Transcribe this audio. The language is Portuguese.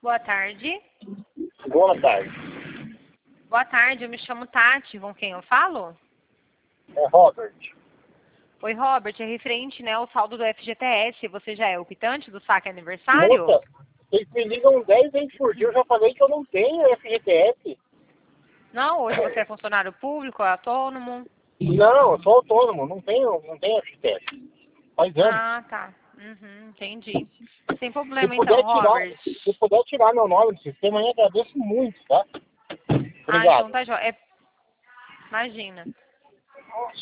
Boa tarde. Boa tarde. Boa tarde, eu me chamo Tati, com quem eu falo? É Robert. Oi, Robert, é referente, né, ao saldo do FGTS. Você já é optante do saque aniversário? Moça, vocês me ligam 10 vezes por dia, eu já falei que eu não tenho FGTS. Não, hoje você é funcionário público, é autônomo? Não, eu sou autônomo, não tenho FGTS. Faz anos. Ah, tá. Uhum, entendi. Sem Se problema então, puder tirar, Robert. se puder tirar meu nome do sistema, eu agradeço muito, tá? Ah, então Obrigado. tá jóia. Imagina.